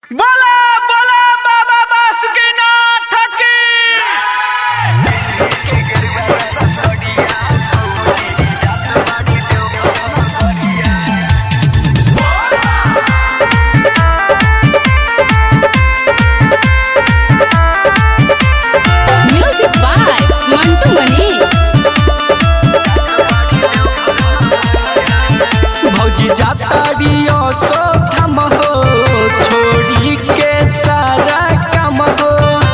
बोला बोला बाबा बासुकीनाथ की। Music by Mantu Mani. भौजी जाताड़ियो सो थम हो, छोड़ी के सारा काम हो।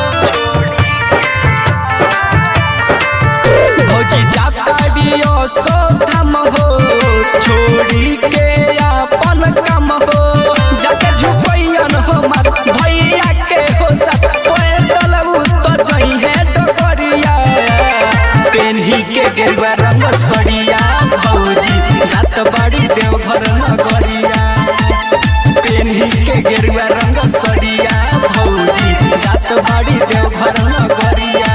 भौजी जाताड़ियो सो थम हो, छोड़ी के अपन काम हो। जाके झुकैयन हो मत भैया के हो सब, कोई तलऊ तो जई है डोरिया। पेन्ही के गेरुआ रंग सड़िया, भौजी जात बाड़ी देवघर नगरिया। पेन्ही के गेरुआ रंग सड़िया, भौजी जात बाड़ी देवघर नगरिया।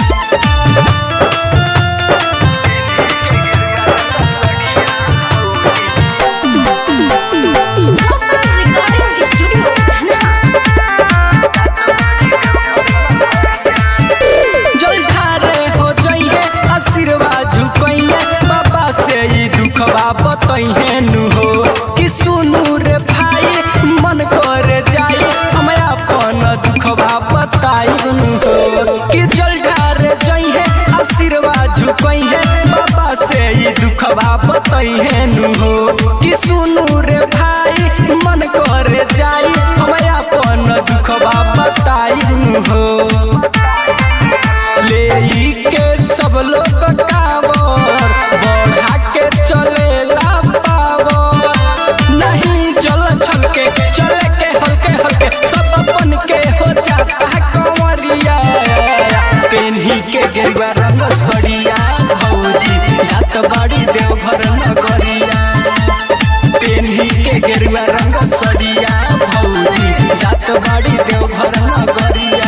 रिकॉर्डिंग स्टूडियो जलधारे हो जइहे, आशीर्वाद झुकइहे, बाबा से ई दुखवा बतइहे नु हो। कि सुनू रे भाई मन करे जाई, हम अपन दुखवा बताई नु हो। कि जलधारे जइहे, आशीर्वाद झुकइहे, बाबा से ई दुखवा बतइहे नु हो। कि सुनू रे भाई मन करे जाई, हम अपन दुखवा बताई नु हो। ले के सब लोग कावर बढ़ा के चलेला पावर, नहीं चल छल के चले के हल्के हल्के, सब अपन के हो जाता कंवरिया। पेन्ही के गेरुआ रंग सड़िया, भौजी जात बाड़ी देवघर नगरिया। पेन्ही के गेरुआ रंग सड़िया, भौजी जात बाड़ी देवघर नगरिया।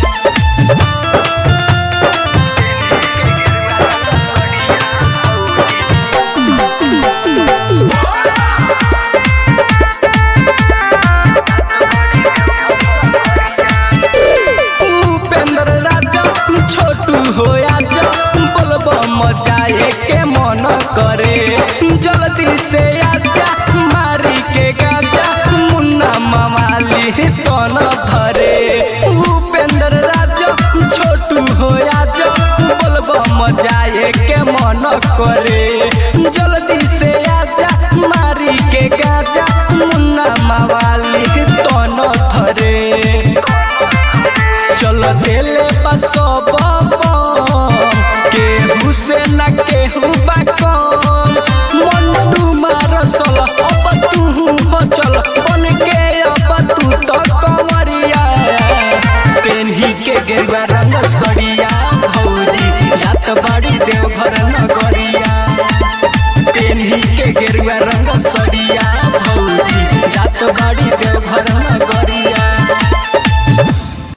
उपेंद्र राजा छोटू हो आजा, बोलबो मचाए के मन करे। जल्दी से आजा मारी के गाजा, मुन्ना मवाली तन धरे। उपेंद्र राजा छोटू हो आजा, बोलबो मचाए के मन करे। जल्दी से आजा मारी के गाजा, मुन्ना मवाली तन धरे। चल देले बसब केहू से न केहू बाकम। मंटू मारसल अब तू हो चल, बन के अब तू तो कंवरिया। पेन्ही के गेरुआ रंग सड़िया, भौजी जात बाड़ी देवघर नगरिया। पेन्ही के गेरुआ रंग सड़िया।